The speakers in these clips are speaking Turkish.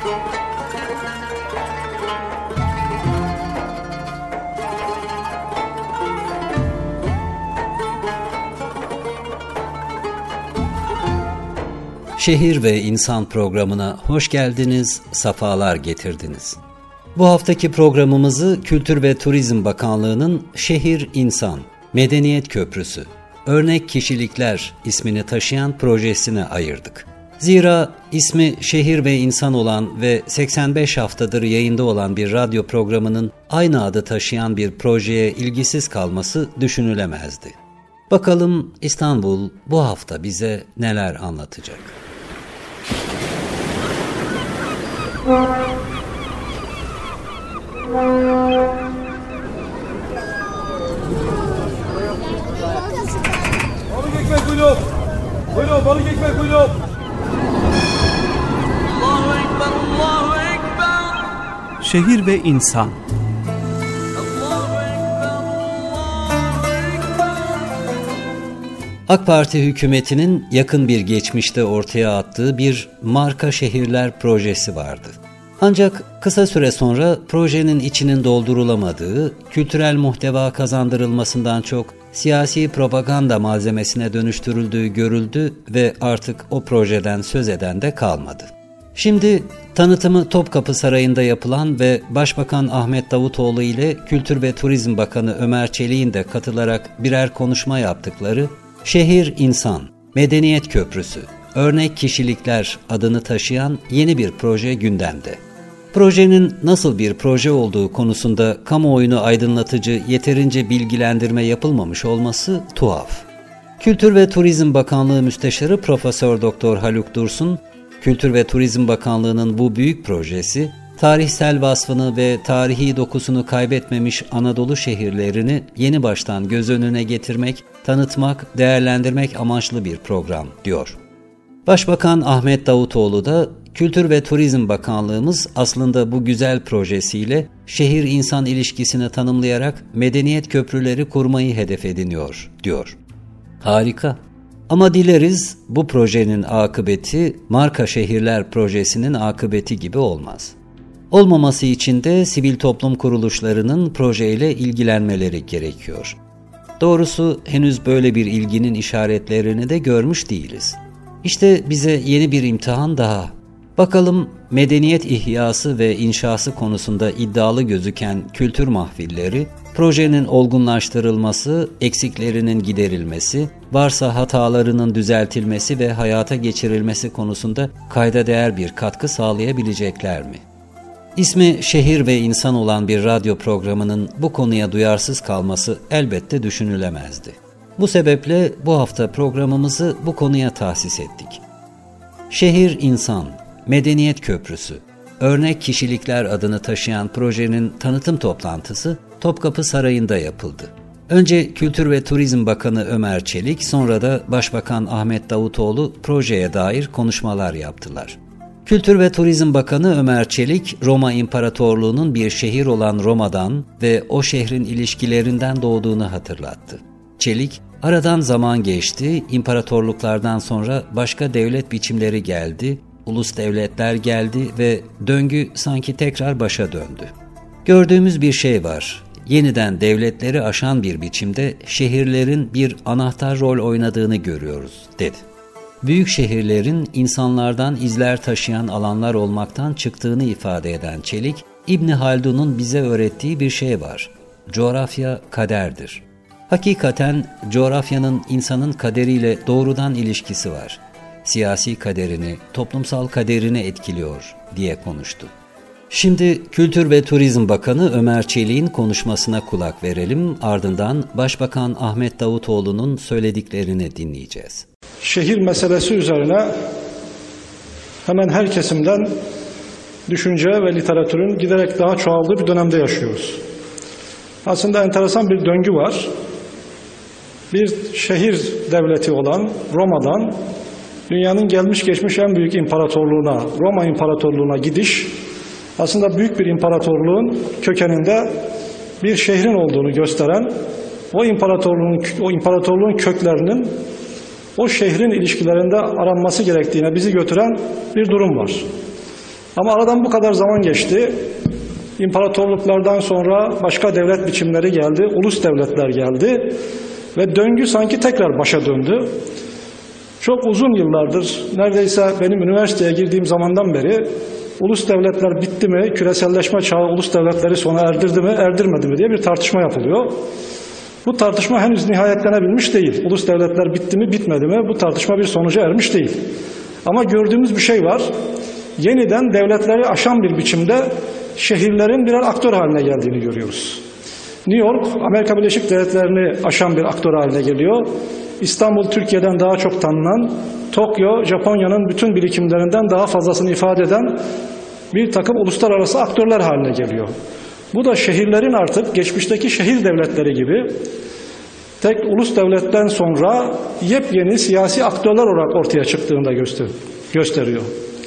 Şehir ve İnsan programına hoş geldiniz, safalar getirdiniz. Bu haftaki programımızı Kültür ve Turizm Bakanlığı'nın Şehir İnsan, Medeniyet Köprüsü, Örnek Kişilikler ismini taşıyan projesine ayırdık. Zira ismi Şehir ve İnsan olan ve 85 haftadır yayında olan bir radyo programının aynı adı taşıyan bir projeye ilgisiz kalması düşünülemezdi. Bakalım İstanbul bu hafta bize neler anlatacak? Balık ekmek buyurun. Buyurun balık ekmek buyurun. Allahu Ekber, Allahu Ekber. Şehir ve İnsan. AK Parti hükümetinin yakın bir geçmişte ortaya attığı bir marka şehirler projesi vardı. Ancak kısa süre sonra projenin içinin doldurulamadığı, kültürel muhteva kazandırılmasından çok siyasi propaganda malzemesine dönüştürüldüğü görüldü ve artık o projeden söz eden de kalmadı. Şimdi tanıtımı Topkapı Sarayı'nda yapılan ve Başbakan Ahmet Davutoğlu ile Kültür ve Turizm Bakanı Ömer Çelik'in de katılarak birer konuşma yaptıkları Şehir İnsan, Medeniyet Köprüsü, Örnek Kişilikler adını taşıyan yeni bir proje gündemde. Projenin nasıl bir proje olduğu konusunda kamuoyunu aydınlatıcı yeterince bilgilendirme yapılmamış olması tuhaf. Kültür ve Turizm Bakanlığı Müsteşarı Profesör Doktor Haluk Dursun, Kültür ve Turizm Bakanlığı'nın bu büyük projesi, tarihsel vasfını ve tarihi dokusunu kaybetmemiş Anadolu şehirlerini yeni baştan göz önüne getirmek, tanıtmak, değerlendirmek amaçlı bir program, diyor. Başbakan Ahmet Davutoğlu da Kültür ve Turizm Bakanlığımız aslında bu güzel projesiyle şehir-insan ilişkisini tanımlayarak medeniyet köprüleri kurmayı hedef ediniyor, diyor. Harika. Ama dileriz bu projenin akıbeti marka şehirler projesinin akıbeti gibi olmaz. Olmaması için de sivil toplum kuruluşlarının projeyle ilgilenmeleri gerekiyor. Doğrusu henüz böyle bir ilginin işaretlerini de görmüş değiliz. İşte bize yeni bir imtihan daha. Bakalım medeniyet ihyası ve inşası konusunda iddialı gözüken kültür mahfilleri, projenin olgunlaştırılması, eksiklerinin giderilmesi, varsa hatalarının düzeltilmesi ve hayata geçirilmesi konusunda kayda değer bir katkı sağlayabilecekler mi? İsmi Şehir ve İnsan olan bir radyo programının bu konuya duyarsız kalması elbette düşünülemezdi. Bu sebeple bu hafta programımızı bu konuya tahsis ettik. Şehir İnsan, Medeniyet Köprüsü, Örnek Kişilikler adını taşıyan projenin tanıtım toplantısı Topkapı Sarayı'nda yapıldı. Önce Kültür ve Turizm Bakanı Ömer Çelik, sonra da Başbakan Ahmet Davutoğlu projeye dair konuşmalar yaptılar. Kültür ve Turizm Bakanı Ömer Çelik, Roma İmparatorluğu'nun bir şehir olan Roma'dan ve o şehrin ilişkilerinden doğduğunu hatırlattı. Çelik, aradan zaman geçti, imparatorluklardan sonra başka devlet biçimleri geldi, ulus devletler geldi ve döngü sanki tekrar başa döndü. Gördüğümüz bir şey var, yeniden devletleri aşan bir biçimde şehirlerin bir anahtar rol oynadığını görüyoruz, dedi. Büyük şehirlerin insanlardan izler taşıyan alanlar olmaktan çıktığını ifade eden Çelik, İbn Haldun'un bize öğrettiği bir şey var. Coğrafya kaderdir. Hakikaten coğrafyanın insanın kaderiyle doğrudan ilişkisi var. Siyasi kaderini, toplumsal kaderini etkiliyor diye konuştu. Şimdi Kültür ve Turizm Bakanı Ömer Çelik'in konuşmasına kulak verelim. Ardından Başbakan Ahmet Davutoğlu'nun söylediklerini dinleyeceğiz. Şehir meselesi üzerine hemen her kesimden düşünce ve literatürün giderek daha çoğaldığı bir dönemde yaşıyoruz. Aslında enteresan bir döngü var. Bir şehir devleti olan Roma'dan dünyanın gelmiş geçmiş en büyük imparatorluğuna, Roma İmparatorluğu'na gidiş, aslında büyük bir imparatorluğun kökeninde bir şehrin olduğunu gösteren, o imparatorluğun köklerinin o şehrin ilişkilerinde aranması gerektiğine bizi götüren bir durum var. Ama aradan bu kadar zaman geçti. İmparatorluklardan sonra başka devlet biçimleri geldi, ulus devletler geldi ve döngü sanki tekrar başa döndü. Çok uzun yıllardır, neredeyse benim üniversiteye girdiğim zamandan beri ulus devletler bitti mi, küreselleşme çağı ulus devletleri sona erdirdi mi, erdirmedi mi diye bir tartışma yapılıyor. Bu tartışma henüz nihayetlenebilmiş değil. Ulus devletler bitti mi, bitmedi mi, bu tartışma bir sonuca ermiş değil. Ama gördüğümüz bir şey var. Yeniden devletleri aşan bir biçimde şehirlerin birer aktör haline geldiğini görüyoruz. New York, Amerika Birleşik Devletleri'ni aşan bir aktör haline geliyor. İstanbul, Türkiye'den daha çok tanınan, Tokyo, Japonya'nın bütün birikimlerinden daha fazlasını ifade eden bir takım uluslararası aktörler haline geliyor. Bu da şehirlerin artık geçmişteki şehir devletleri gibi tek ulus devletten sonra yepyeni siyasi aktörler olarak ortaya çıktığını da gösteriyor.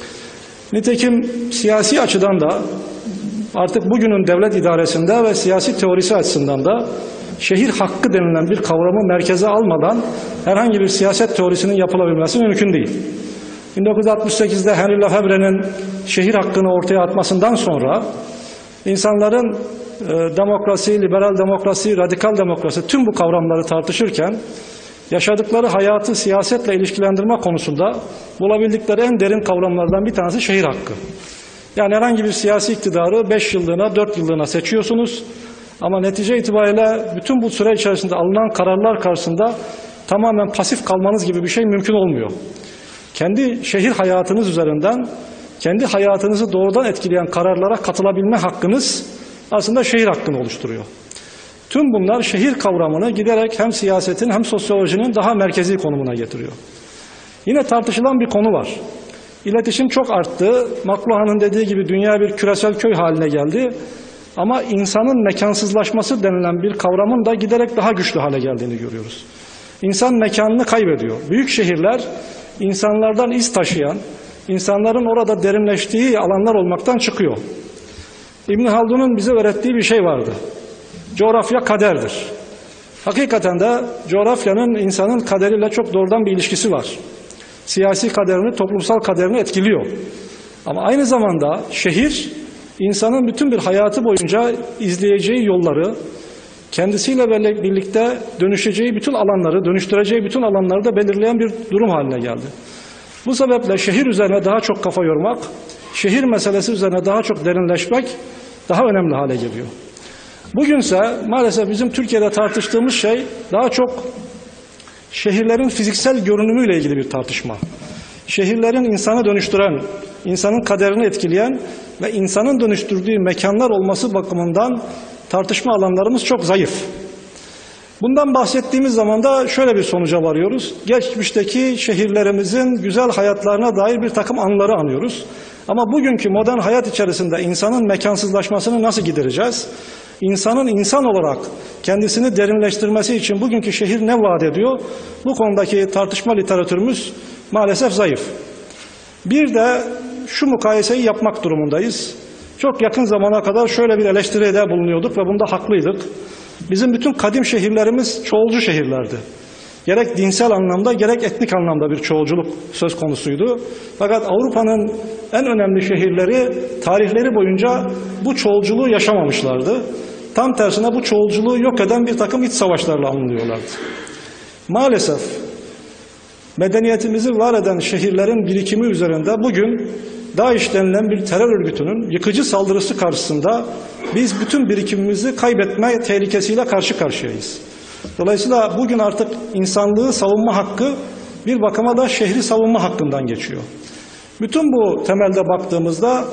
Nitekim siyasi açıdan da artık bugünün devlet idaresinde ve siyasi teorisi açısından da şehir hakkı denilen bir kavramı merkeze almadan herhangi bir siyaset teorisinin yapılabilmesi mümkün değil. 1968'de Henry Lefebvre'nin şehir hakkını ortaya atmasından sonra insanların demokrasi, liberal demokrasi, radikal demokrasi tüm bu kavramları tartışırken yaşadıkları hayatı siyasetle ilişkilendirme konusunda bulabildikleri en derin kavramlardan bir tanesi şehir hakkı. Yani herhangi bir siyasi iktidarı 5 yıllığına, 4 yıllığına seçiyorsunuz ama netice itibariyle bütün bu süre içerisinde alınan kararlar karşısında tamamen pasif kalmanız gibi bir şey mümkün olmuyor. Kendi şehir hayatınız üzerinden, kendi hayatınızı doğrudan etkileyen kararlara katılabilme hakkınız aslında şehir hakkını oluşturuyor. Tüm bunlar şehir kavramını giderek hem siyasetin hem sosyolojinin daha merkezi konumuna getiriyor. Yine tartışılan bir konu var. İletişim çok arttı. McLuhan'ın dediği gibi dünya bir küresel köy haline geldi. Ama insanın mekansızlaşması denilen bir kavramın da giderek daha güçlü hale geldiğini görüyoruz. İnsan mekanını kaybediyor. Büyük şehirler insanlardan iz taşıyan, insanların orada derinleştiği alanlar olmaktan çıkıyor. İbn Haldun'un bize öğrettiği bir şey vardı. Coğrafya kaderdir. Hakikaten de coğrafyanın insanın kaderiyle çok doğrudan bir ilişkisi var. Siyasi kaderini, toplumsal kaderini etkiliyor. Ama aynı zamanda şehir, insanın bütün bir hayatı boyunca izleyeceği yolları, kendisiyle birlikte dönüşeceği bütün alanları, dönüştüreceği bütün alanları da belirleyen bir durum haline geldi. Bu sebeple şehir üzerine daha çok kafa yormak, şehir meselesi üzerine daha çok derinleşmek daha önemli hale geliyor. Bugünse maalesef bizim Türkiye'de tartıştığımız şey daha çok şehirlerin fiziksel görünümüyle ilgili bir tartışma. Şehirlerin insanı dönüştüren, insanın kaderini etkileyen ve insanın dönüştürdüğü mekanlar olması bakımından tartışma alanlarımız çok zayıf. Bundan bahsettiğimiz zaman da şöyle bir sonuca varıyoruz. Geçmişteki şehirlerimizin güzel hayatlarına dair bir takım anıları anıyoruz. Ama bugünkü modern hayat içerisinde insanın mekansızlaşmasını nasıl gidereceğiz? İnsanın insan olarak kendisini derinleştirmesi için bugünkü şehir ne vaat ediyor? Bu konudaki tartışma literatürümüz maalesef zayıf. Bir de şu mukayeseyi yapmak durumundayız. Çok yakın zamana kadar şöyle bir eleştiride bulunuyorduk ve bunda haklıydık. Bizim bütün kadim şehirlerimiz çoğulcu şehirlerdi. Gerek dinsel anlamda gerek etnik anlamda bir çoğulculuk söz konusuydu. Fakat Avrupa'nın en önemli şehirleri tarihleri boyunca bu çoğulculuğu yaşamamışlardı. Tam tersine bu çoğulculuğu yok eden bir takım iç savaşlarla anılıyorlardı. Maalesef medeniyetimizi var eden şehirlerin birikimi üzerinde bugün DAEŞ denilen bir terör örgütünün yıkıcı saldırısı karşısında biz bütün birikimimizi kaybetme tehlikesiyle karşı karşıyayız. Dolayısıyla bugün artık insanlığı savunma hakkı bir bakıma da şehri savunma hakkından geçiyor. Bütün bu temelde baktığımızda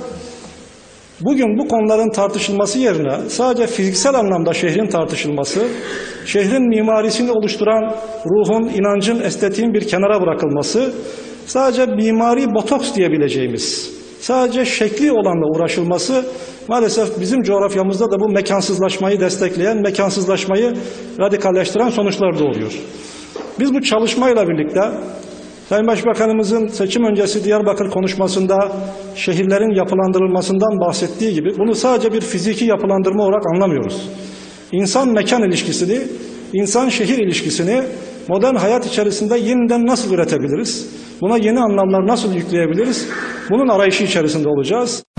bugün bu konuların tartışılması yerine sadece fiziksel anlamda şehrin tartışılması, şehrin mimarisini oluşturan ruhun, inancın, estetiğin bir kenara bırakılması, sadece mimari botoks diyebileceğimiz, sadece şekli olanla uğraşılması maalesef bizim coğrafyamızda da bu mekansızlaşmayı destekleyen, mekansızlaşmayı radikalleştiren sonuçlar doğuruyor. Biz bu çalışmayla birlikte Sayın Başbakanımızın seçim öncesi Diyarbakır konuşmasında şehirlerin yapılandırılmasından bahsettiği gibi bunu sadece bir fiziki yapılandırma olarak anlamıyoruz. İnsan-mekan ilişkisini, insan-şehir ilişkisini modern hayat içerisinde yeniden nasıl üretebiliriz? Buna yeni anlamlar nasıl yükleyebiliriz? Bunun arayışı içerisinde olacağız.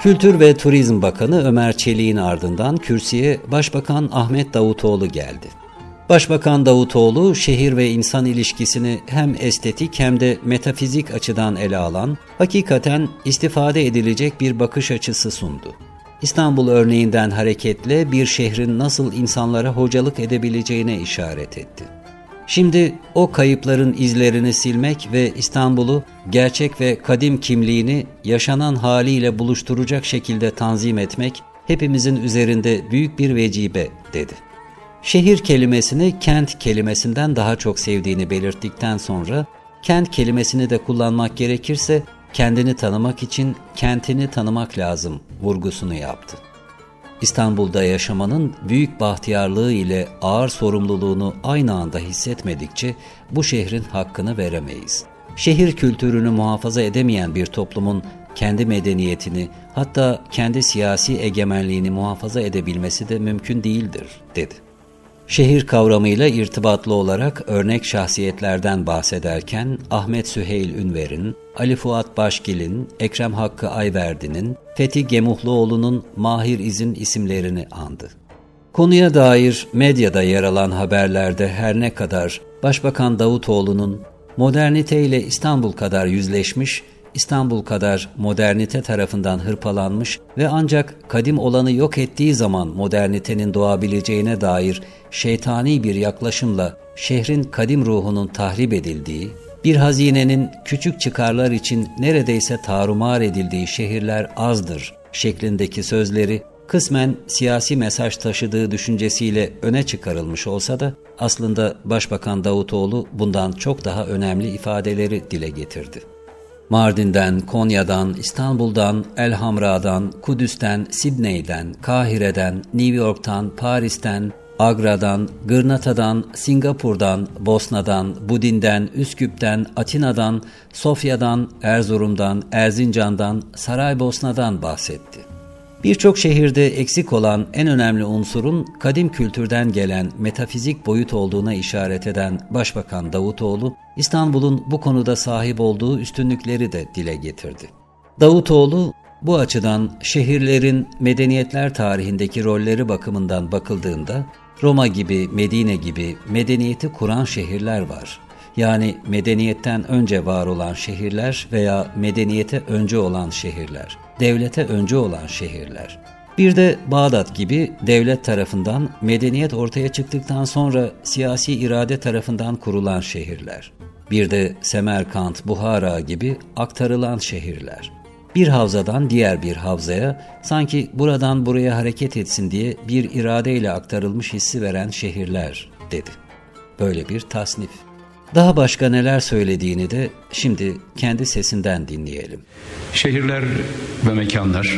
Kültür ve Turizm Bakanı Ömer Çelik'in ardından kürsüye Başbakan Ahmet Davutoğlu geldi. Başbakan Davutoğlu, şehir ve insan ilişkisini hem estetik hem de metafizik açıdan ele alan, hakikaten istifade edilecek bir bakış açısı sundu. İstanbul örneğinden hareketle bir şehrin nasıl insanlara hocalık edebileceğine işaret etti. Şimdi o kayıpların izlerini silmek ve İstanbul'u gerçek ve kadim kimliğini yaşanan haliyle buluşturacak şekilde tanzim etmek hepimizin üzerinde büyük bir vecibe dedi. Şehir kelimesini kent kelimesinden daha çok sevdiğini belirttikten sonra kent kelimesini de kullanmak gerekirse kendini tanımak için kentini tanımak lazım vurgusunu yaptı. İstanbul'da yaşamanın büyük bahtiyarlığı ile ağır sorumluluğunu aynı anda hissetmedikçe bu şehrin hakkını veremeyiz. Şehir kültürünü muhafaza edemeyen bir toplumun kendi medeniyetini, hatta kendi siyasi egemenliğini muhafaza edebilmesi de mümkün değildir, dedi. Şehir kavramıyla irtibatlı olarak örnek şahsiyetlerden bahsederken Ahmet Süheyl Ünver'in, Ali Fuat Başgil'in, Ekrem Hakkı Ayverdi'nin, Fethi Gemuhluoğlu'nun, Mahir İz'in isimlerini andı. Konuya dair medyada yer alan haberlerde her ne kadar Başbakan Davutoğlu'nun moderniteyle İstanbul kadar yüzleşmiş, İstanbul kadar modernite tarafından hırpalanmış ve ancak kadim olanı yok ettiği zaman modernitenin doğabileceğine dair şeytani bir yaklaşımla şehrin kadim ruhunun tahrip edildiği, bir hazinenin küçük çıkarlar için neredeyse tarumar edildiği şehirler azdır şeklindeki sözleri kısmen siyasi mesaj taşıdığı düşüncesiyle öne çıkarılmış olsa da aslında Başbakan Davutoğlu bundan çok daha önemli ifadeleri dile getirdi. Mardin'den, Konya'dan, İstanbul'dan, Elhamra'dan, Kudüs'ten, Sidney'den, Kahire'den, New York'tan, Paris'ten, Agra'dan, Gırnata'dan, Singapur'dan, Bosna'dan, Budin'den, Üsküp'ten, Atina'dan, Sofya'dan, Erzurum'dan, Erzincan'dan, Saraybosna'dan bahsetti. Birçok şehirde eksik olan en önemli unsurun kadim kültürden gelen metafizik boyut olduğuna işaret eden Başbakan Davutoğlu, İstanbul'un bu konuda sahip olduğu üstünlükleri de dile getirdi. Davutoğlu, bu açıdan şehirlerin medeniyetler tarihindeki rolleri bakımından bakıldığında, Roma gibi, Medine gibi medeniyeti kuran şehirler var. Yani medeniyetten önce var olan şehirler veya medeniyete önce olan şehirler, devlete önce olan şehirler. Bir de Bağdat gibi devlet tarafından, medeniyet ortaya çıktıktan sonra siyasi irade tarafından kurulan şehirler. Bir de Semerkant, Buhara gibi aktarılan şehirler. Bir havzadan diğer bir havzaya, sanki buradan buraya hareket etsin diye bir iradeyle aktarılmış hissi veren şehirler, dedi. Böyle bir tasnif. Daha başka neler söylediğini de şimdi kendi sesinden dinleyelim. Şehirler ve mekanlar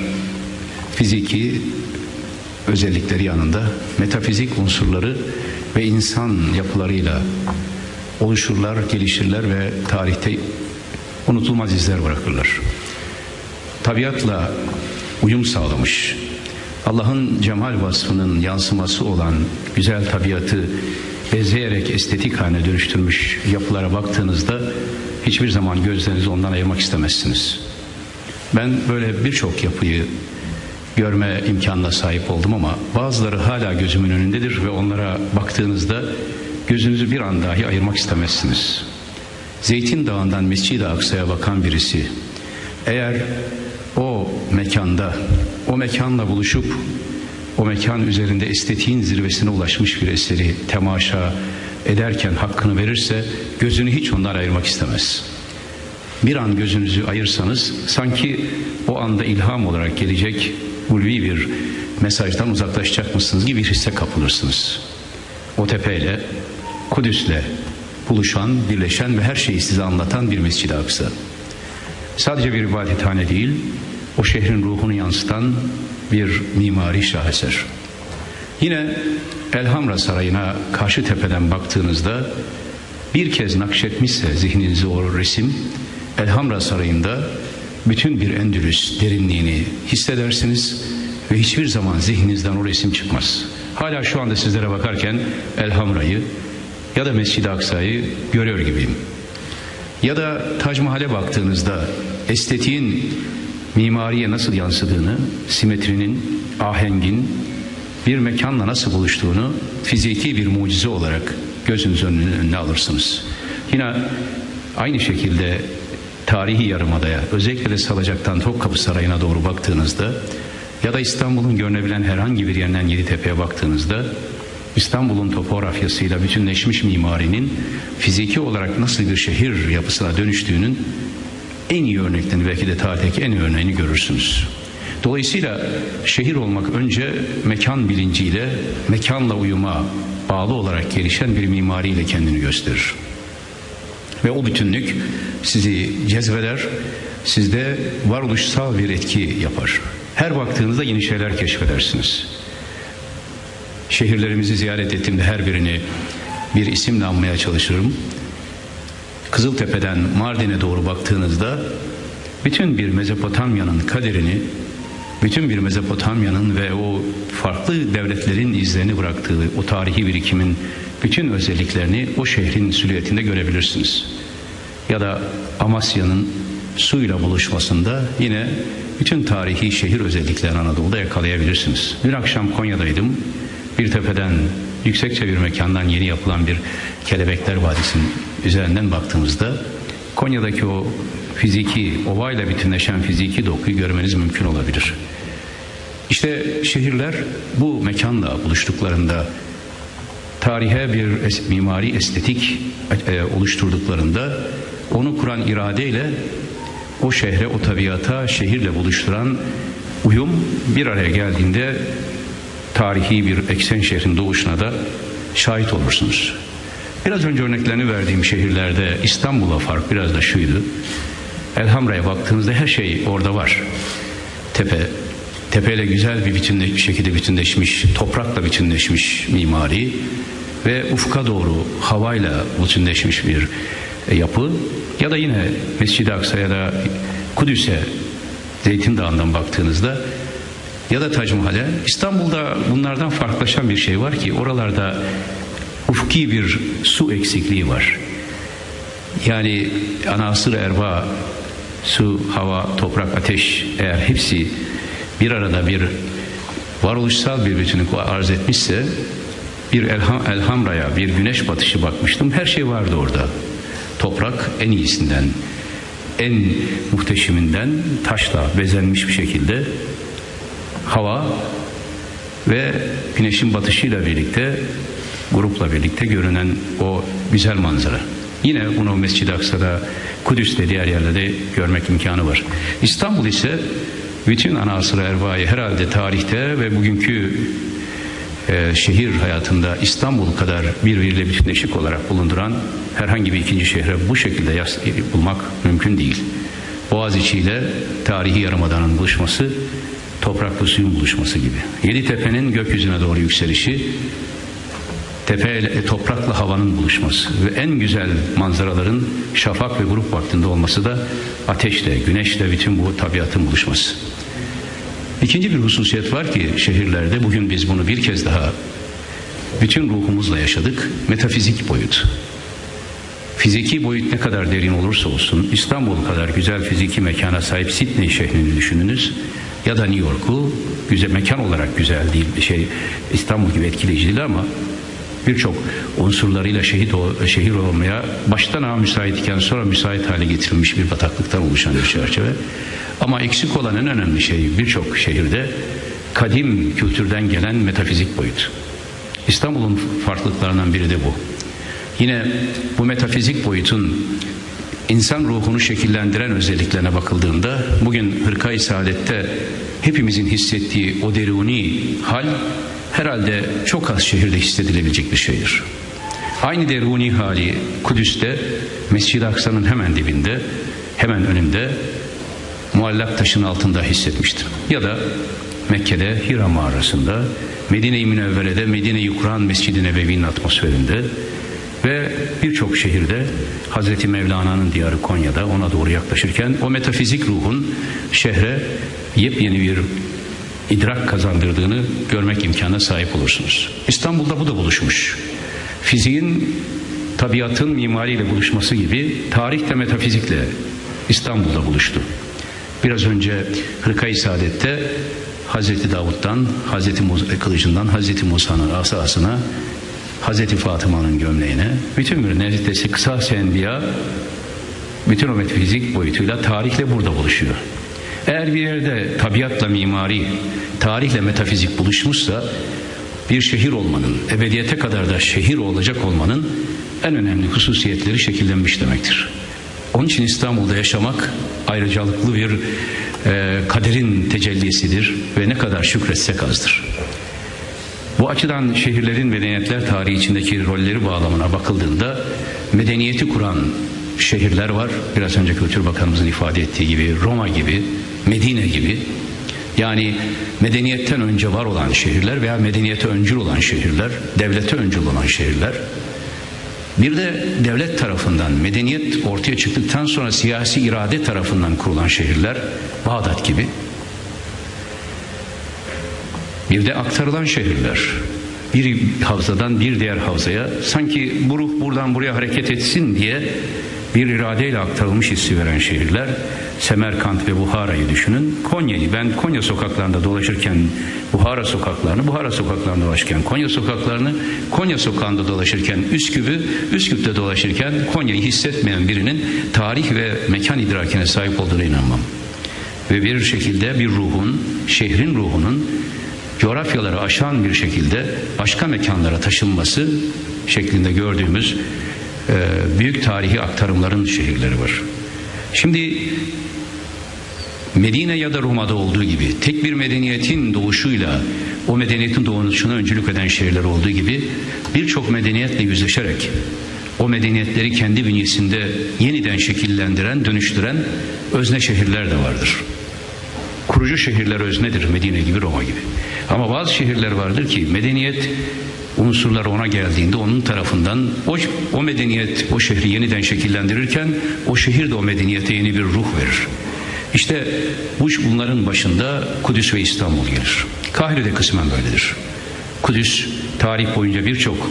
fiziki özellikleri yanında metafizik unsurları ve insan yapılarıyla oluşurlar, gelişirler ve tarihte unutulmaz izler bırakırlar. Tabiatla uyum sağlamış, Allah'ın cemal vasfının yansıması olan güzel tabiatı bezeyerek estetik haline dönüştürmüş yapılara baktığınızda hiçbir zaman gözlerinizi ondan ayırmak istemezsiniz. Ben böyle birçok yapıyı görme imkanına sahip oldum ama bazıları hala gözümün önündedir ve onlara baktığınızda gözünüzü bir an dahi ayırmak istemezsiniz. Zeytin Dağı'ndan Mescid-i Aksa'ya bakan birisi eğer o mekanda, o mekanla buluşup o mekan üzerinde estetiğin zirvesine ulaşmış bir eseri temaşa ederken hakkını verirse gözünü hiç ondan ayırmak istemez. Bir an gözünüzü ayırsanız sanki o anda ilham olarak gelecek ulvi bir mesajdan uzaklaşacakmışsınız gibi bir hisse kapılırsınız. O tepeyle, Kudüs'le buluşan, birleşen ve her şeyi size anlatan bir Mescid-i Aksa. Sadece bir ibadethane değil, o şehrin ruhunu yansıtan bir mimari şaheser. Yine Elhamra Sarayı'na karşı tepeden baktığınızda bir kez nakşetmişse zihninizi o resim, Elhamra Sarayı'nda bütün bir Endülüs derinliğini hissedersiniz ve hiçbir zaman zihninizden o resim çıkmaz. Hala şu anda sizlere bakarken Elhamra'yı ya da Mescid-i Aksa'yı görüyor gibiyim. Ya da Tac Mahal'e baktığınızda estetiğin mimariye nasıl yansıdığını, simetrinin, ahengin bir mekanla nasıl buluştuğunu fiziki bir mucize olarak gözünüzün önüne alırsınız. Yine aynı şekilde tarihi yarımadaya, özellikle de Salacak'tan Topkapı Sarayı'na doğru baktığınızda ya da İstanbul'un görünebilen herhangi bir yerinden Yeditepe'ye baktığınızda İstanbul'un topografyasıyla bütünleşmiş mimarinin fiziki olarak nasıl bir şehir yapısına dönüştüğünün en iyi örneklerini, belki de tarihteki en iyi örneğini görürsünüz. Dolayısıyla şehir olmak önce mekan bilinciyle, mekanla uyuma bağlı olarak gelişen bir mimariyle kendini gösterir. Ve o bütünlük sizi cezbeder, sizde varoluşsal bir etki yapar. Her baktığınızda yeni şeyler keşfedersiniz. Şehirlerimizi ziyaret ettiğimde her birini bir isimle anmaya çalışırım. Kızıltepe'den Mardin'e doğru baktığınızda bütün bir Mezopotamya'nın kaderini, bütün bir Mezopotamya'nın ve o farklı devletlerin izlerini bıraktığı o tarihi birikimin bütün özelliklerini o şehrin silüetinde görebilirsiniz. Ya da Amasya'nın suyla buluşmasında yine bütün tarihi şehir özelliklerini Anadolu'da yakalayabilirsiniz. Dün akşam Konya'daydım. Bir tepeden, yüksekçe bir mekandan yeni yapılan bir Kelebekler Vadisi'nin üzerinden baktığımızda Konya'daki o fiziki, ovayla bütünleşen fiziki dokuyu görmeniz mümkün olabilir. İşte şehirler bu mekanla buluştuklarında, tarihe bir mimari estetik oluşturduklarında onu kuran iradeyle o şehre, o tabiata, şehirle buluşturan uyum bir araya geldiğinde tarihi bir eksen şehrin doğuşuna da şahit olursunuz. Biraz önce örneklerini verdiğim şehirlerde İstanbul'a fark biraz da şuydu. Elhamra'ya baktığınızda her şey orada var. Tepeyle güzel bir şekilde bütünleşmiş, toprakla bütünleşmiş mimari ve ufka doğru havayla bütünleşmiş bir yapı. Ya da yine Mescid-i Aksa ya da Kudüs'e, Zeytin Dağı'ndan baktığınızda ya da Tac Mahal'e, İstanbul'da bunlardan farklılaşan bir şey var ki oralarda ufki bir su eksikliği var. Yani anasır erba, su, hava, toprak, ateş, eğer hepsi bir arada bir varoluşsal bir bütünlük arz etmişse, bir Elhamra'ya, bir güneş batışı bakmıştım, her şey vardı orada. Toprak en iyisinden, en muhteşeminden taşla bezenmiş bir şekilde, hava ve güneşin batışıyla birlikte, grupla birlikte görünen o güzel manzara. Yine bunu Mescid-i Aksa'da, Kudüs'te, diğer yerlerde görmek imkanı var. İstanbul ise bütün ana-asır ervayı herhalde tarihte ve bugünkü şehir hayatında İstanbul kadar birbiriyle bütünleşik olarak bulunduran herhangi bir ikinci şehre bu şekilde bulmak mümkün değil. Boğaziçi ile tarihi yarımadanın buluşması, toprakla suyun buluşması gibi. Yeditepe'nin gökyüzüne doğru yükselişi, tepeyle, toprakla havanın buluşması ve en güzel manzaraların şafak ve grup vaktinde olması da ateşle, güneşle bütün bu tabiatın buluşması. İkinci bir hususiyet var ki şehirlerde, bugün biz bunu bir kez daha bütün ruhumuzla yaşadık, metafizik boyut. Fiziki boyut ne kadar derin olursa olsun, İstanbul kadar güzel fiziki mekana sahip Sydney şehrini düşününüz ya da New York'u, güzel mekan olarak güzel değil, İstanbul gibi etkileyici değil ama birçok unsurlarıyla şehir olmaya baştan müsait iken sonra müsait hale getirilmiş bir bataklıktan oluşan bir çerçeve. Ama eksik olan en önemli şey birçok şehirde kadim kültürden gelen metafizik boyut. İstanbul'un farklılıklarından biri de bu. Yine bu metafizik boyutun insan ruhunu şekillendiren özelliklerine bakıldığında bugün Hırka-i Saadet'te hepimizin hissettiği o deruni hal herhalde çok az şehirde hissedilebilecek bir şeydir. Aynı deruni hali Kudüs'te Mescid-i Aksa'nın hemen dibinde, hemen önünde muallak taşın altında hissetmiştim. Ya da Mekke'de Hira mağarasında, Medine-i Münevvere'de Medine-i Kur'an Mescid-i Nebevi'nin atmosferinde ve birçok şehirde Hazreti Mevlana'nın diyarı Konya'da ona doğru yaklaşırken o metafizik ruhun şehre yepyeni bir idrak kazandırdığını görmek imkanına sahip olursunuz. İstanbul'da bu da buluşmuş. Fiziğin, tabiatın mimariyle buluşması gibi tarih de metafizikle İstanbul'da buluştu. Biraz önce Hırka-i Saadet'te Hazreti Davud'dan, Hazreti Kılıcından, Hazreti Musa'nın asasına, Hazreti Fatıma'nın gömleğine, bütün bir neredeyse kısas-ı enbiya, bütün o metafizik boyutuyla tarihle burada buluşuyor. Eğer bir yerde tabiatla mimari, tarihle metafizik buluşmuşsa, bir şehir olmanın, ebediyete kadar da şehir olacak olmanın en önemli hususiyetleri şekillenmiş demektir. Onun için İstanbul'da yaşamak ayrıcalıklı bir kaderin tecellisidir ve ne kadar şükretsek azdır. Bu açıdan şehirlerin medeniyetler tarihi içindeki rolleri bağlamına bakıldığında medeniyeti kuran şehirler var. Biraz önce Kültür Bakanımızın ifade ettiği gibi Roma gibi, Medine gibi. Yani medeniyetten önce var olan şehirler veya medeniyete öncül olan şehirler, devlete öncül olan şehirler. Bir de devlet tarafından, medeniyet ortaya çıktıktan sonra siyasi irade tarafından kurulan şehirler, Bağdat gibi. Bir de aktarılan şehirler. Bir havzadan bir diğer havzaya sanki bu ruh buradan buraya hareket etsin diye bir iradeyle aktarılmış hissi veren şehirler. Semerkant ve Buhara'yı düşünün. Konya'yı, ben Konya sokaklarında dolaşırken Buhara sokaklarında dolaşırken Konya sokaklarını, Konya sokağında dolaşırken Üsküp'te dolaşırken Konya'yı hissetmeyen birinin tarih ve mekan idrakine sahip olduğuna inanmam. Ve bir şekilde bir ruhun, şehrin ruhunun coğrafyaları aşan bir şekilde başka mekanlara taşınması şeklinde gördüğümüz büyük tarihi aktarımların şehirleri var. Şimdi Medine ya da Roma'da olduğu gibi tek bir medeniyetin doğuşuyla o medeniyetin doğuşuna öncülük eden şehirler olduğu gibi birçok medeniyetle yüzleşerek o medeniyetleri kendi bünyesinde yeniden şekillendiren, dönüştüren özne şehirler de vardır. Kurucu şehirler öznedir, Medine gibi, Roma gibi. Ama bazı şehirler vardır ki medeniyet unsurları ona geldiğinde onun tarafından o medeniyet o şehri yeniden şekillendirirken o şehir de o medeniyete yeni bir ruh verir. İşte bunların başında Kudüs ve İstanbul gelir. Kahire de kısmen böyledir. Kudüs tarih boyunca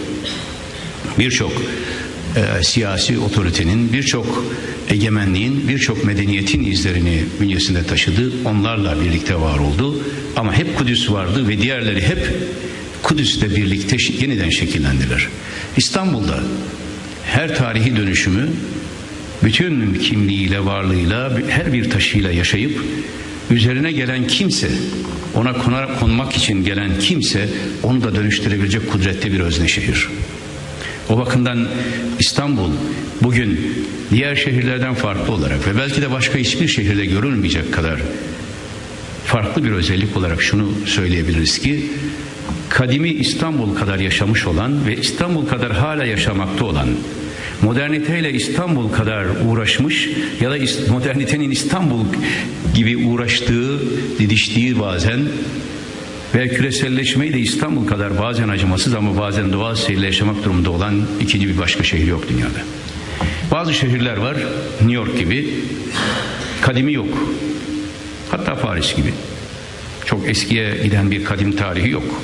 birçok siyasi otoritenin, birçok egemenliğin, birçok medeniyetin izlerini bünyesinde taşıdı. Onlarla birlikte var oldu. Ama hep Kudüs vardı ve diğerleri hep Kudüs'le birlikte yeniden şekillendiler. İstanbul'da her tarihi dönüşümü bütün kimliğiyle, varlığıyla, her bir taşıyla yaşayıp üzerine gelen kimse, ona konmak için gelen kimse onu da dönüştürebilecek kudretli bir özne şehir. O bakımdan İstanbul bugün diğer şehirlerden farklı olarak ve belki de başka hiçbir şehirde görülmeyecek kadar farklı bir özellik olarak şunu söyleyebiliriz ki kadimi İstanbul kadar yaşamış olan ve İstanbul kadar hala yaşamakta olan, moderniteyle İstanbul kadar uğraşmış ya da modernitenin İstanbul gibi uğraştığı, didiştiği bazen ve küreselleşmeyi de İstanbul kadar bazen acımasız ama bazen doğal seyirle yaşamak durumunda olan ikinci bir başka şehir yok dünyada. Bazı şehirler var, New York gibi, kadimi yok. Hatta Paris gibi. Çok eskiye giden bir kadim tarihi yok.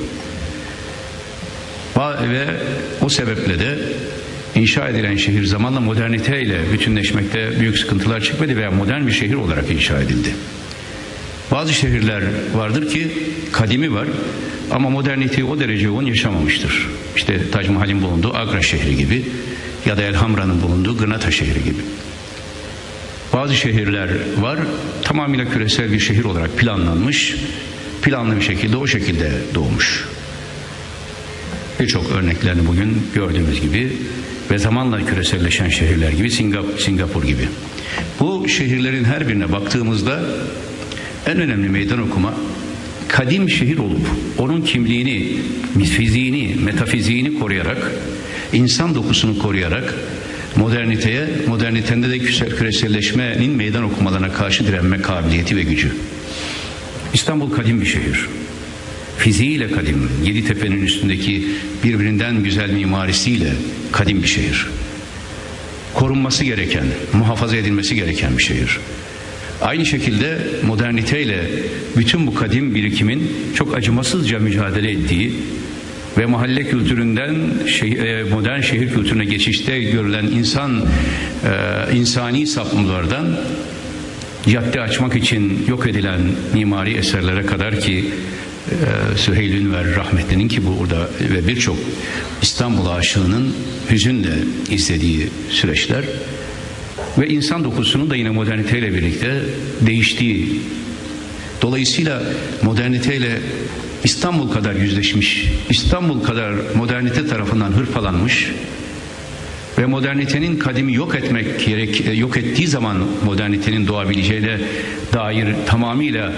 Ve o sebeple de inşa edilen şehir zamanla moderniteyle bütünleşmekte büyük sıkıntılar çekmedi veya modern bir şehir olarak inşa edildi. Bazı şehirler vardır ki kadimi var ama moderniteyi o derece yoğun yaşamamıştır. İşte Tac Mahal'in bulunduğu Agra şehri gibi ya da Elhamra'nın bulunduğu Granada şehri gibi. Bazı şehirler var tamamıyla küresel bir şehir olarak planlanmış, planlı bir şekilde o şekilde doğmuş. Birçok örneklerini bugün gördüğümüz gibi ve zamanla küreselleşen şehirler gibi Singapur gibi. Bu şehirlerin her birine baktığımızda en önemli meydan okuma kadim şehir olup onun kimliğini, fiziğini, metafiziğini koruyarak, insan dokusunu koruyarak modernitenin de küreselleşmenin meydan okumalarına karşı direnme kabiliyeti ve gücü. İstanbul kadim bir şehir. Fiziğiyle kadim, Yeditepe'nin üstündeki birbirinden güzel mimarisiyle kadim bir şehir. Korunması gereken, muhafaza edilmesi gereken bir şehir. Aynı şekilde moderniteyle bütün bu kadim birikimin çok acımasızca mücadele ettiği ve mahalle kültüründen modern şehir kültürüne geçişte görülen insani sapmalardan cadde açmak için yok edilen mimari eserlere kadar ki Süheyl Ünver rahmetlinin ki burada ve birçok İstanbul aşığının hüzünle izlediği süreçler ve insan dokusunun da yine moderniteyle birlikte değiştiği, dolayısıyla moderniteyle İstanbul kadar yüzleşmiş, İstanbul kadar modernite tarafından hırpalanmış ve modernitenin kadimi yok ettiği zaman modernitenin doğabileceğine dair tamamıyla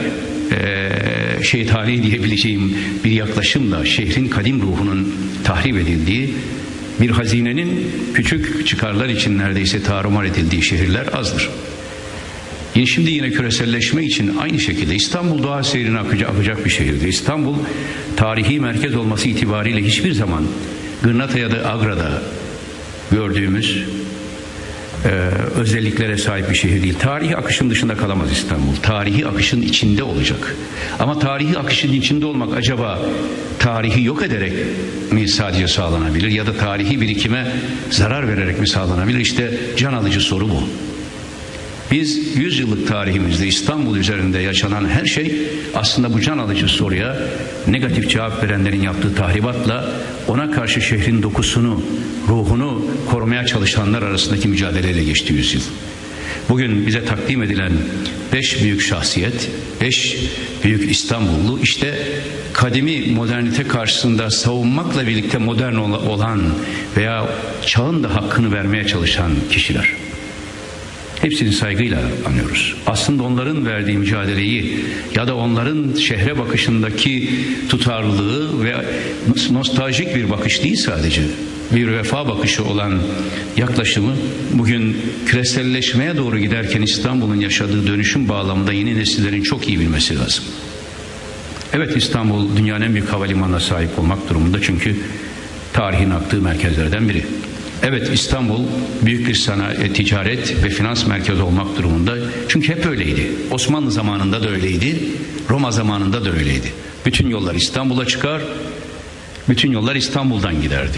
şeytani diyebileceğim bir yaklaşımla şehrin kadim ruhunun tahrip edildiği, bir hazinenin küçük çıkarlar için neredeyse tarumar edildiği şehirler azdır. Şimdi yine küreselleşme için aynı şekilde İstanbul doğa seyrine akacak bir şehirdir. İstanbul tarihi merkez olması itibariyle hiçbir zaman Gırnata ya da Agra'da gördüğümüz özelliklere sahip bir şehir değil. Tarihi akışın dışında kalamaz İstanbul. Tarihi akışın içinde olacak. Ama tarihi akışın içinde olmak acaba tarihi yok ederek mi sadece sağlanabilir ya da tarihi birikime zarar vererek mi sağlanabilir? İşte can alıcı soru bu. Biz 100 yıllık tarihimizde İstanbul üzerinde yaşanan her şey aslında bu can alıcı soruya negatif cevap verenlerin yaptığı tahribatla ona karşı şehrin dokusunu, ruhunu korumaya çalışanlar arasındaki mücadeleyle geçti 100 yıl. Bugün bize takdim edilen 5 büyük şahsiyet, 5 büyük İstanbullu işte kadimi modernite karşısında savunmakla birlikte modern olan veya çağın da hakkını vermeye çalışan kişiler. Hepsini saygıyla anıyoruz. Aslında onların verdiği mücadeleyi ya da onların şehre bakışındaki tutarlılığı ve nostaljik bir bakış değil sadece, bir vefa bakışı olan yaklaşımı bugün küreselleşmeye doğru giderken İstanbul'un yaşadığı dönüşüm bağlamında yeni nesillerin çok iyi bilmesi lazım. Evet, İstanbul dünyanın en büyük havalimanına sahip olmak durumunda çünkü tarihin aktığı merkezlerden biri. Evet, İstanbul büyük bir ticaret ve finans merkezi olmak durumunda. Çünkü hep öyleydi. Osmanlı zamanında da öyleydi. Roma zamanında da öyleydi. Bütün yollar İstanbul'a çıkar, bütün yollar İstanbul'dan giderdi.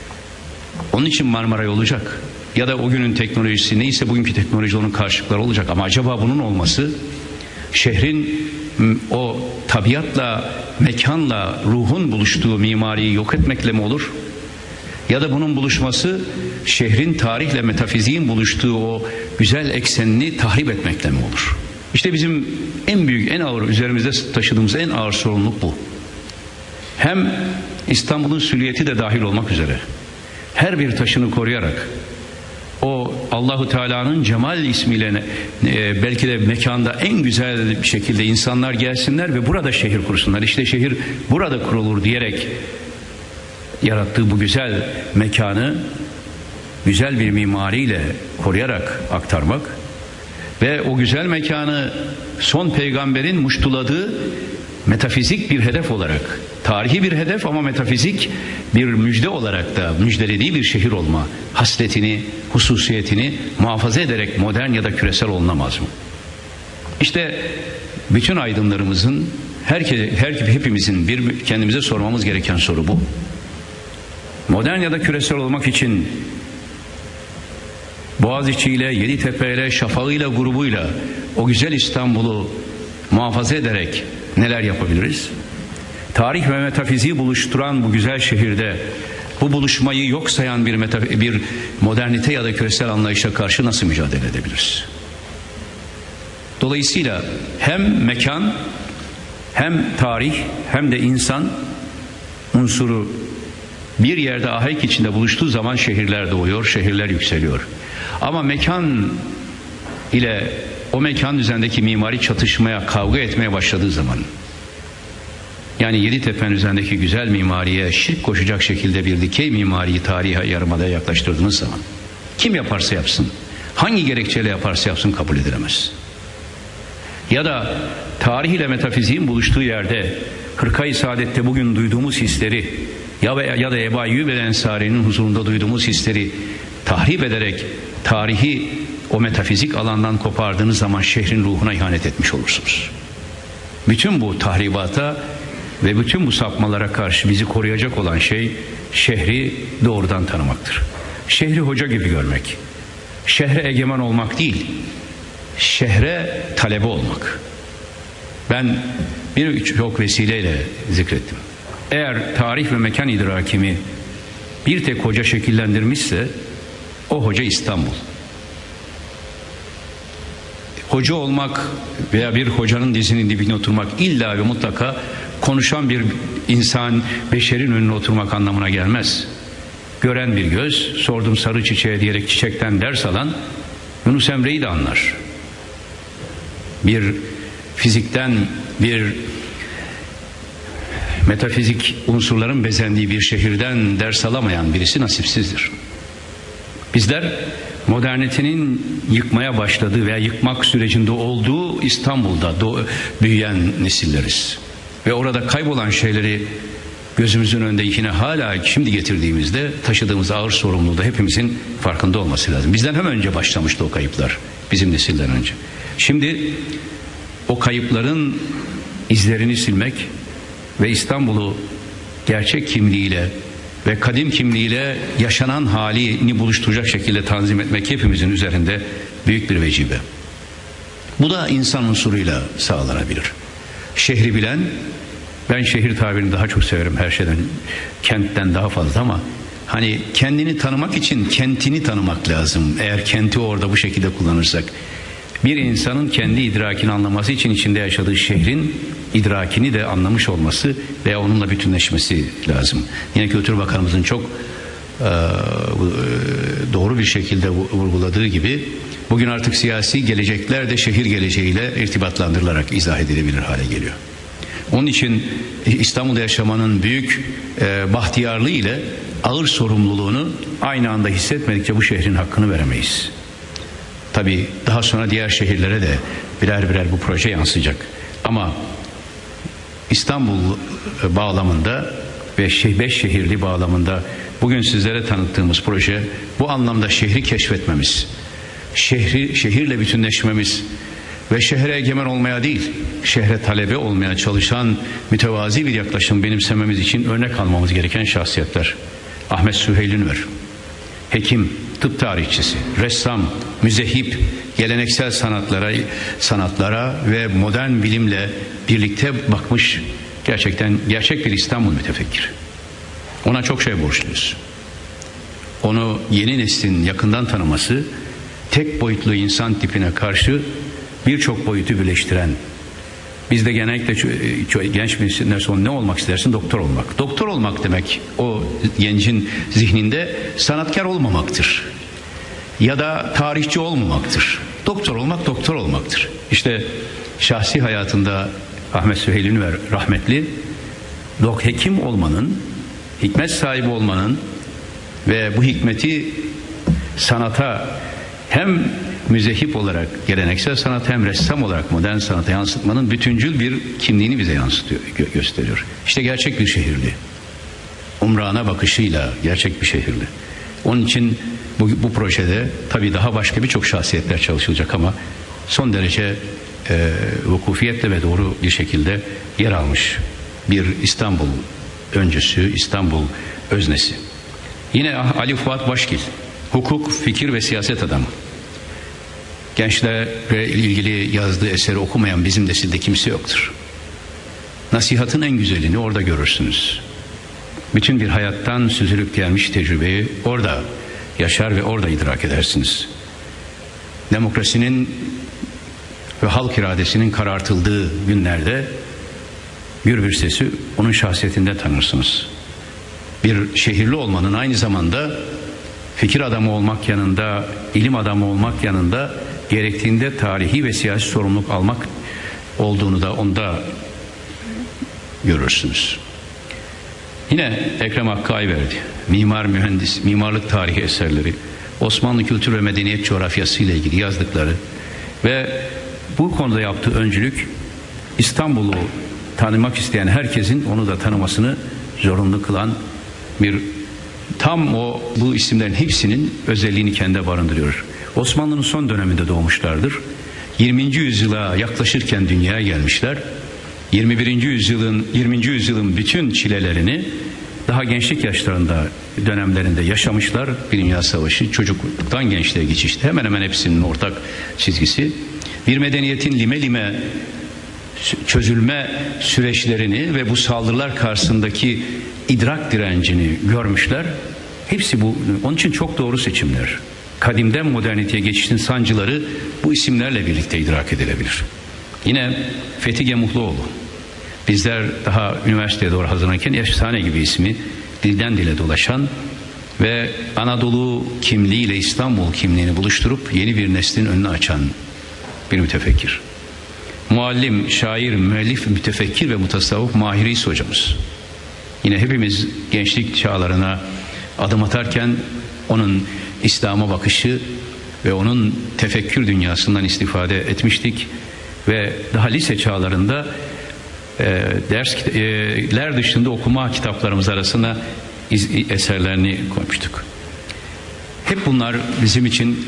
Onun için Marmaray olacak. Ya da o günün teknolojisi neyse bugünkü teknoloji onun karşılıkları olacak. Ama acaba bunun olması şehrin o tabiatla, mekanla, ruhun buluştuğu mimariyi yok etmekle mi olur? Ya da bunun buluşması şehrin tarihle metafiziğin buluştuğu o güzel eksenini tahrip etmekle mi olur? İşte bizim en büyük, en ağır, üzerimizde taşıdığımız en ağır sorumluluk bu. Hem İstanbul'un süliyeti de dahil olmak üzere her bir taşını koruyarak o Allahu Teala'nın cemal ismiyle belki de mekanda en güzel bir şekilde insanlar gelsinler ve burada şehir kursunlar. İşte şehir burada kurulur diyerek yarattığı bu güzel mekanı güzel bir mimariyle koruyarak aktarmak ve o güzel mekanı son peygamberin muştuladığı metafizik bir hedef olarak, tarihi bir hedef ama metafizik bir müjde olarak da müjdelediği bir şehir olma hasletini, hususiyetini muhafaza ederek modern ya da küresel olunamaz mı? İşte bütün aydınlarımızın, hepimizin kendimize sormamız gereken soru bu. Modern ya da küresel olmak için Boğaziçi ile, Yeditepe ile, Şafağı ile, grubuyla o güzel İstanbul'u muhafaza ederek neler yapabiliriz? Tarih ve metafiziği buluşturan bu güzel şehirde bu buluşmayı yok sayan bir modernite ya da küresel anlayışa karşı nasıl mücadele edebiliriz? Dolayısıyla hem mekan, hem tarih, hem de insan unsuru bir yerde ahenk içinde buluştuğu zaman şehirler doğuyor, şehirler yükseliyor. Ama mekan ile o mekan üzerindeki mimari çatışmaya, kavga etmeye başladığı zaman, yani Yeditepe'nin üzerindeki güzel mimariye şirk koşacak şekilde bir dikey mimariyi tarihe yarımada yaklaştırdığınız zaman, kim yaparsa yapsın, hangi gerekçeyle yaparsa yapsın kabul edilemez. Ya da tarih ile metafiziğin buluştuğu yerde Hırka-i Saadet'te bugün duyduğumuz hisleri ya da Ebu Eyyub el-Ensari'nin huzurunda duyduğumuz hisleri tahrip ederek tarihi o metafizik alandan kopardığınız zaman şehrin ruhuna ihanet etmiş olursunuz. Bütün bu tahribata ve bütün bu sapmalara karşı bizi koruyacak olan şey şehri doğrudan tanımaktır. Şehri hoca gibi görmek, şehre egemen olmak değil, şehre talebe olmak. Ben birçok vesileyle zikrettim. Eğer tarih ve mekan idrakimi bir tek hoca şekillendirmişse o hoca İstanbul. Hoca olmak veya bir hocanın dizinin dibine oturmak illa ve mutlaka konuşan bir insan, beşerin önüne oturmak anlamına gelmez. Gören bir göz, sordum sarı çiçeğe diyerek çiçekten ders alan Yunus Emre'yi de anlar. Bir fizikten, bir metafizik unsurların bezendiği bir şehirden ders alamayan birisi nasipsizdir. Bizler modernitenin yıkmaya başladığı veya yıkmak sürecinde olduğu İstanbul'da büyüyen nesilleriz. Ve orada kaybolan şeyleri gözümüzün önünde yine hala şimdi getirdiğimizde taşıdığımız ağır sorumluluğu da hepimizin farkında olması lazım. Bizden hemen önce başlamıştı o kayıplar. Bizim nesilden önce. Şimdi o kayıpların izlerini silmek ve İstanbul'u gerçek kimliğiyle ve kadim kimliğiyle yaşanan halini buluşturacak şekilde tanzim etmek hepimizin üzerinde büyük bir vecibe. Bu da insan unsuruyla sağlanabilir. Şehri bilen, ben şehir tabirini daha çok severim her şeyden, kentten daha fazla, ama hani kendini tanımak için kentini tanımak lazım. Eğer kenti orada bu şekilde kullanırsak, bir insanın kendi idrakini anlaması için içinde yaşadığı şehrin idrakini de anlamış olması veya onunla bütünleşmesi lazım. Yine Kültür Bakanımızın çok doğru bir şekilde vurguladığı gibi bugün artık siyasi gelecekler de şehir geleceğiyle irtibatlandırılarak izah edilebilir hale geliyor. Onun için İstanbul'da yaşamanın büyük bahtiyarlığı ile ağır sorumluluğunu aynı anda hissetmedikçe bu şehrin hakkını veremeyiz. Tabii daha sonra diğer şehirlere de birer birer bu proje yansıyacak. Ama İstanbul bağlamında ve 5 şehirli bağlamında bugün sizlere tanıttığımız proje bu anlamda şehri keşfetmemiz, şehirle bütünleşmemiz ve şehre egemen olmaya değil, şehre talebe olmaya çalışan mütevazi bir yaklaşım benimsememiz için örnek almamız gereken şahsiyetler. Ahmet Süheyl Ünver, hekim, tıp tarihçisi, ressam, müzehip, geleneksel sanatlara ve modern bilimle birlikte bakmış gerçek bir İstanbul mütefekkir. Ona çok şey borçluyuz. Onu yeni neslin yakından tanıması, tek boyutlu insan tipine karşı birçok boyutu birleştiren. Bizde genellikle genç bir son ne olmak istersin? Doktor olmak. Doktor olmak demek o gencin zihninde sanatkar olmamaktır. Ya da tarihçi olmamaktır. Doktor olmak doktor olmaktır. İşte şahsi hayatında Ahmet Süheyl Ünver rahmetli hekim olmanın, hikmet sahibi olmanın ve bu hikmeti sanata hem müzehip olarak geleneksel sanat hem ressam olarak modern sanata yansıtmanın bütüncül bir kimliğini bize gösteriyor. İşte gerçek bir şehirli. Umrana bakışıyla gerçek bir şehirli. Onun için bu projede tabii daha başka birçok şahsiyetler çalışılacak ama son derece vukufiyetle ve doğru bir şekilde yer almış bir İstanbul öncüsü, İstanbul öznesi. Yine Ali Fuat Başkil, hukuk, fikir ve siyaset adamı. Gençlerle ilgili yazdığı eseri okumayan bizim nesilde kimse yoktur. Nasihatın en güzelini orada görürsünüz. Bütün bir hayattan süzülüp gelmiş tecrübeyi orada yaşar ve orada idrak edersiniz. Demokrasinin ve halk iradesinin karartıldığı günlerde bir sesi onun şahsiyetinde tanırsınız. Bir şehirli olmanın aynı zamanda fikir adamı olmak yanında, ilim adamı olmak yanında gerektiğinde tarihi ve siyasi sorumluluk almak olduğunu da onda görürsünüz. Yine Ekrem Hakkı Ayverdi, mimar, mühendis, mimarlık tarihi eserleri, Osmanlı kültür ve medeniyet coğrafyası ile ilgili yazdıkları ve bu konuda yaptığı öncülük İstanbul'u tanımak isteyen herkesin onu da tanımasını zorunlu kılan bir tam bu isimlerin hepsinin özelliğini kendine barındırıyor. Osmanlı'nın son döneminde doğmuşlardır. 20. yüzyıla yaklaşırken dünyaya gelmişler. 20. yüzyılın bütün çilelerini daha gençlik yaşlarında dönemlerinde yaşamışlar. Bir Dünya Savaşı, çocukluktan gençliğe geçişte hemen hemen hepsinin ortak çizgisi. bir medeniyetin lime lime çözülme süreçlerini ve bu saldırılar karşısındaki idrak direncini görmüşler. Hepsi bu. Onun için çok doğru seçimler. Kadimden moderniteye geçişin sancıları bu isimlerle birlikte idrak edilebilir. Yine Fethi Gemuhluoğlu. Bizler daha üniversiteye doğru hazırlanırken efsane gibi ismi dilden dile dolaşan ve Anadolu kimliğiyle İstanbul kimliğini buluşturup yeni bir neslin önünü açan bir mütefekkir. Muallim, şair, müellif, mütefekkir ve mutasavvuf Mahir İz hocamız. Yine hepimiz gençlik çağlarına adım atarken onun İslam'a bakışı ve onun tefekkür dünyasından istifade etmiştik ve daha lise çağlarında dersler dışında okuma kitaplarımız arasına eserlerini koymuştuk. Hep bunlar bizim için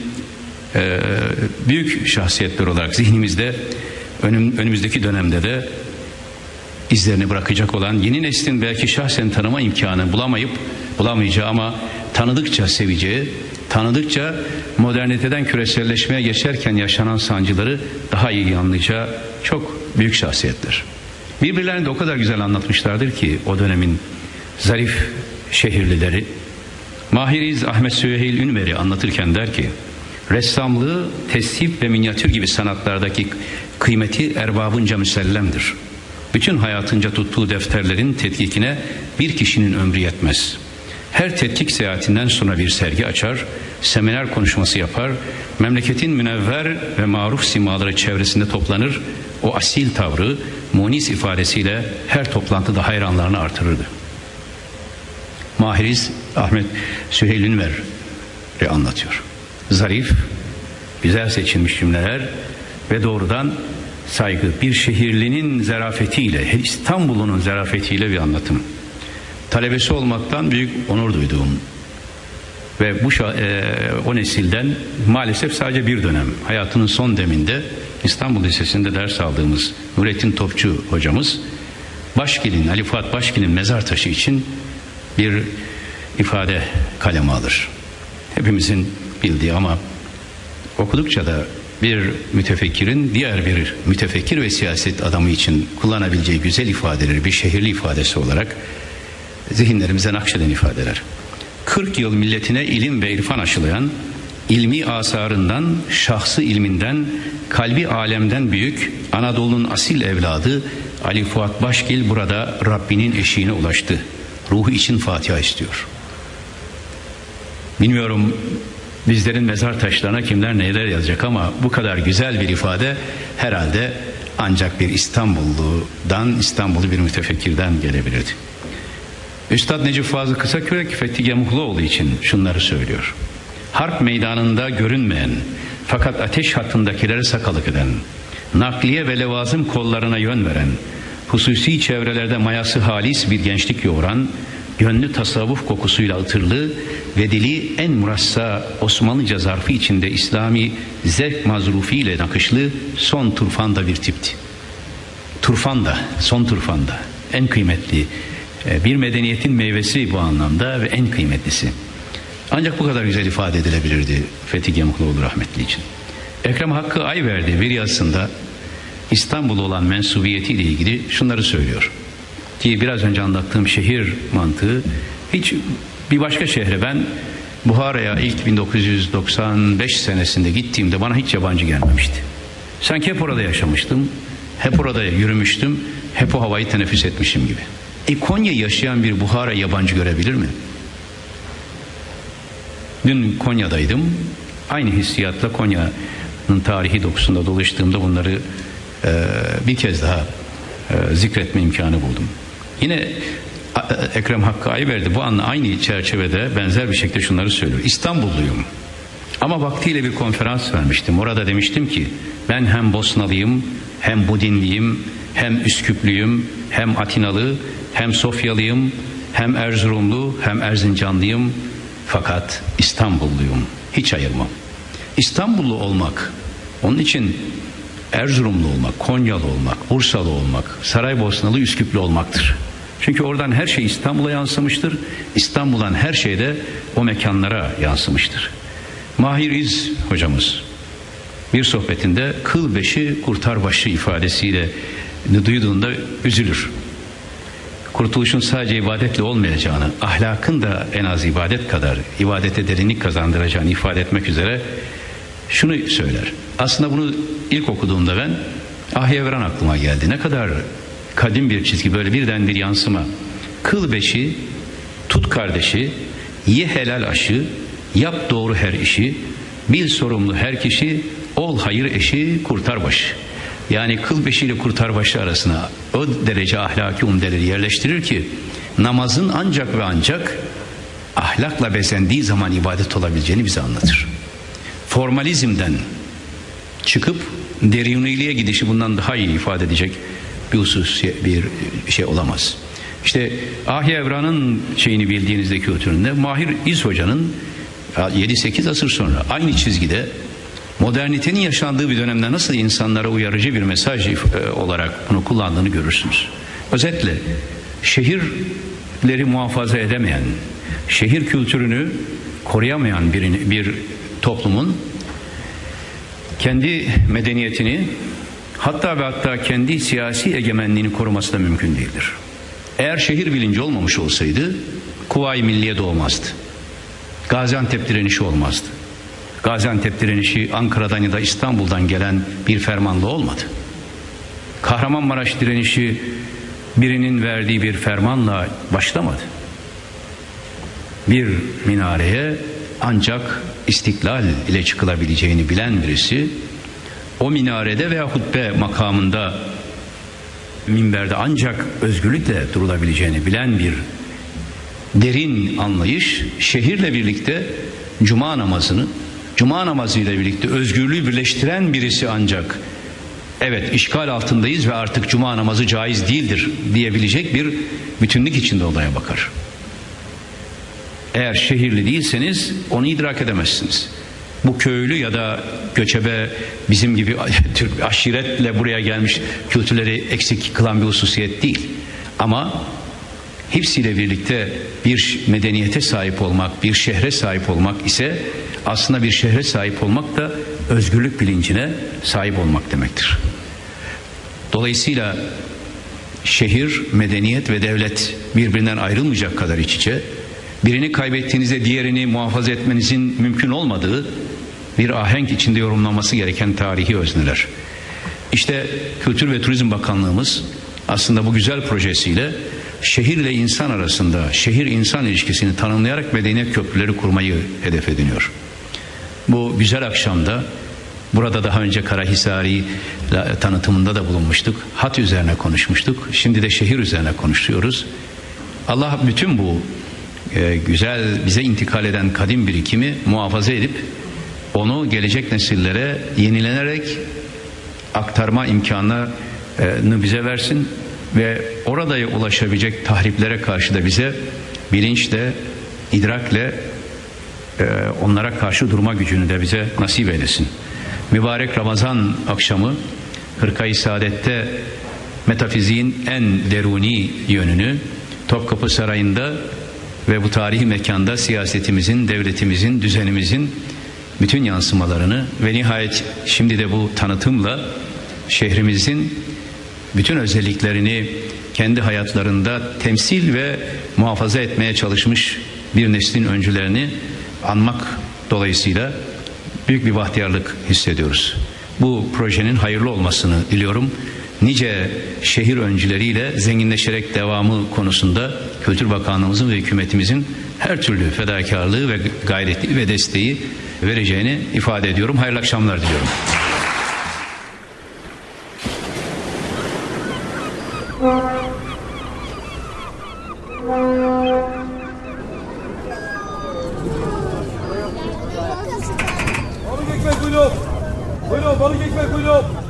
büyük şahsiyetler olarak zihnimizde önümüzdeki dönemde de izlerini bırakacak olan, yeni neslin belki şahsen tanıma imkanı bulamayacağı ama tanıdıkça seveceği, tanıdıkça moderniteden küreselleşmeye geçerken yaşanan sancıları daha iyi anlayacağı çok büyük şahsiyetler. Birbirlerini de o kadar güzel anlatmışlardır ki o dönemin zarif şehirlileri. Mahir İz Ahmet Süheyl Ünveri anlatırken der ki, ressamlığı, tesip ve minyatür gibi sanatlardaki kıymeti erbabınca müsellemdir. Bütün hayatınca tuttuğu defterlerin tetkikine bir kişinin ömrü yetmez. Her tetkik seyahatinden sonra bir sergi açar, seminer konuşması yapar, memleketin münevver ve maruf simaları çevresinde toplanır, o asil tavrı, munis ifadesiyle her toplantıda hayranlarını artırırdı. Mahir İz Ahmet Süheyl Ünveri anlatıyor. Zarif, güzel seçilmiş cümleler ve doğrudan saygı, bir şehirlinin zarafetiyle, İstanbul'un zarafetiyle bir anlatım. Talebesi olmaktan büyük onur duyduğum ve o nesilden maalesef sadece bir dönem, hayatının son deminde İstanbul Lisesi'nde ders aldığımız Nurettin Topçu hocamız, Ali Fuat Başkin'in mezar taşı için bir ifade kaleme alır. Hepimizin bildiği ama okudukça da bir mütefekkirin diğer bir mütefekkir ve siyaset adamı için kullanabileceği güzel ifadeleri bir şehirli ifadesi olarak zihinlerimize nakşeden ifadeler. 40 yıl milletine ilim ve irfan aşılayan, ilmi asarından, şahsı ilminden, kalbi alemden büyük Anadolu'nun asil evladı Ali Fuat Başgil burada Rabbinin eşiğine ulaştı. Ruhu için Fatiha istiyor. Bilmiyorum bizlerin mezar taşlarına kimler neler yazacak ama bu kadar güzel bir ifade herhalde ancak bir İstanbullu bir mütefekkirden gelebilirdi. Üstad Necip Fazıl Kısakürek Fethi Gemuhluoğlu için şunları söylüyor. Harp meydanında görünmeyen fakat ateş hattındakilere sakalık eden, nakliye ve levazım kollarına yön veren, hususi çevrelerde mayası halis bir gençlik yoğuran, gönlü tasavvuf kokusuyla ıtırlı ve dili en murassa Osmanlıca zarfı içinde İslami zevk mazrufiyle nakışlı son turfanda bir tipti. Son turfanda en kıymetli bir medeniyetin meyvesi bu anlamda ve en kıymetlisi. Ancak bu kadar güzel ifade edilebilirdi Fethi Gemuhluoğlu rahmetli için. Ekrem Hakkı Ayverdi bir yazısında İstanbul'a olan mensubiyetiyle ilgili şunları söylüyor. Ki biraz önce anlattığım şehir mantığı hiç bir başka şehre ben Buhara'ya ilk 1995 senesinde gittiğimde bana hiç yabancı gelmemişti. Sanki hep orada yaşamıştım, hep orada yürümüştüm, hep o havayı teneffüs etmişim gibi. Konya'yı yaşayan bir Buhara yabancı görebilir mi? Dün Konya'daydım. Aynı hissiyatla Konya'nın tarihi dokusunda dolaştığımda bunları bir kez daha zikretme imkanı buldum. Yine Ekrem Hakkı Ayverdi bu anla aynı çerçevede benzer bir şekilde şunları söylüyor. İstanbulluyum ama vaktiyle bir konferans vermiştim. Orada demiştim ki ben hem Bosnalıyım, hem Budinliyim, hem Üsküplüyüm, hem Atinalı, hem Sofyalıyım, hem Erzurumlu, hem Erzincanlıyım. Fakat İstanbulluyum. Hiç ayırmam. İstanbullu olmak, onun için Erzurumlu olmak, Konyalı olmak, Bursalı olmak, Saraybosnalı, Üsküplü olmaktır. Çünkü oradan her şey İstanbul'a yansımıştır. İstanbul'dan her şey de o mekanlara yansımıştır. Mahir İz hocamız bir sohbetinde kıl beşi kurtar başı ifadesiyle duyduğunda üzülür. Kurtuluşun sadece ibadetle olmayacağını, ahlakın da en az ibadet kadar ibadete derinlik kazandıracağını ifade etmek üzere şunu söyler. Aslında bunu ilk okuduğumda ben Ahi Evran aklıma geldi. Ne kadar kadim bir çizgi, böyle birden bir yansıma. Kıl beşi, tut kardeşi, ye helal aşı, yap doğru her işi, bil sorumlu her kişi, ol hayır eşi, kurtar başı. Yani kıl beşi ile kurtar başı arasına o derece ahlaki umdeleri yerleştirir ki namazın ancak ve ancak ahlakla bezendiği zaman ibadet olabileceğini bize anlatır. Formalizmden çıkıp derinliğe gidişi bundan daha iyi ifade edecek bir husus, bir şey olamaz. İşte Ahi Evran'ın şeyini bildiğinizdeki ötüründe Mahir İz Hoca'nın 7-8 asır sonra aynı çizgide modernitenin yaşandığı bir dönemde nasıl insanlara uyarıcı bir mesaj olarak bunu kullandığını görürsünüz. Özetle şehirleri muhafaza edemeyen, şehir kültürünü koruyamayan bir toplumun kendi medeniyetini hatta ve hatta kendi siyasi egemenliğini koruması da mümkün değildir. Eğer şehir bilinci olmamış olsaydı Kuvayi Milliye doğmazdı. Gaziantep direnişi olmazdı. Gaziantep direnişi Ankara'dan ya da İstanbul'dan gelen bir fermanla olmadı. Kahramanmaraş direnişi birinin verdiği bir fermanla başlamadı. Bir minareye ancak istiklal ile çıkılabileceğini bilen birisi, o minarede veya hutbe makamında minberde ancak özgürlükle durulabileceğini bilen bir derin anlayış, şehirle birlikte cuma namazıyla birlikte özgürlüğü birleştiren birisi ancak evet işgal altındayız ve artık cuma namazı caiz değildir diyebilecek bir bütünlük içinde olaya bakar. Eğer şehirli değilseniz onu idrak edemezsiniz. Bu köylü ya da göçebe bizim gibi Türk aşiretle buraya gelmiş kültürleri eksik kılan bir hususiyet değil. Ama hepsiyle birlikte bir medeniyete sahip olmak, bir şehre sahip olmak ise aslında bir şehre sahip olmak da özgürlük bilincine sahip olmak demektir. Dolayısıyla şehir, medeniyet ve devlet birbirinden ayrılmayacak kadar iç içe. Birini kaybettiğinizde diğerini muhafaza etmenizin mümkün olmadığı bir ahenk içinde yorumlanması gereken tarihi özneler. İşte Kültür ve Turizm Bakanlığımız aslında bu güzel projesiyle şehirle insan arasında şehir-insan ilişkisini tanımlayarak medeniyet köprüleri kurmayı hedef ediniyor. Bu güzel akşamda burada daha önce Karahisari tanıtımında da bulunmuştuk. Hat üzerine konuşmuştuk. Şimdi de şehir üzerine konuşuyoruz. Allah bütün bu güzel bize intikal eden kadim birikimi muhafaza edip onu gelecek nesillere yenilenerek aktarma imkanını bize versin ve orada ulaşabilecek tahriplere karşı da bize bilinçle, idrakle onlara karşı durma gücünü de bize nasip eylesin. Mübarek Ramazan akşamı Hırka-i Saadet'te metafiziğin en deruni yönünü Topkapı Sarayı'nda ve bu tarihi mekanda siyasetimizin, devletimizin, düzenimizin bütün yansımalarını ve nihayet şimdi de bu tanıtımla şehrimizin bütün özelliklerini kendi hayatlarında temsil ve muhafaza etmeye çalışmış bir neslin öncülerini anmak dolayısıyla büyük bir bahtiyarlık hissediyoruz. Bu projenin hayırlı olmasını diliyorum. Nice şehir öncüleriyle zenginleşerek devamı konusunda Kültür Bakanlığımızın ve hükümetimizin her türlü fedakarlığı ve gayreti ve desteği vereceğini ifade ediyorum. Hayırlı akşamlar diliyorum. Balık ekmek buyurun. Buyurun balık ekmek buyurun.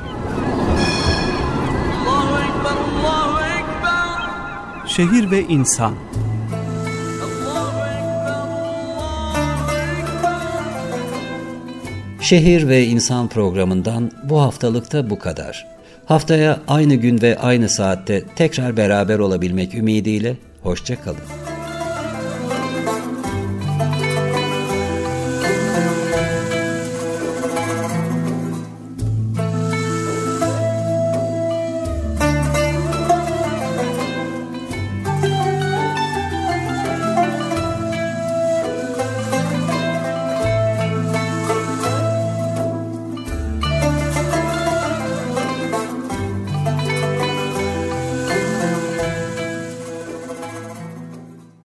Allahu Ekber, Allahu Ekber. Şehir ve insan. Allahu Ekber, Allahu Ekber. Şehir ve İnsan programından bu haftalıkta bu kadar. Haftaya aynı gün ve aynı saatte tekrar beraber olabilmek ümidiyle hoşça kalın.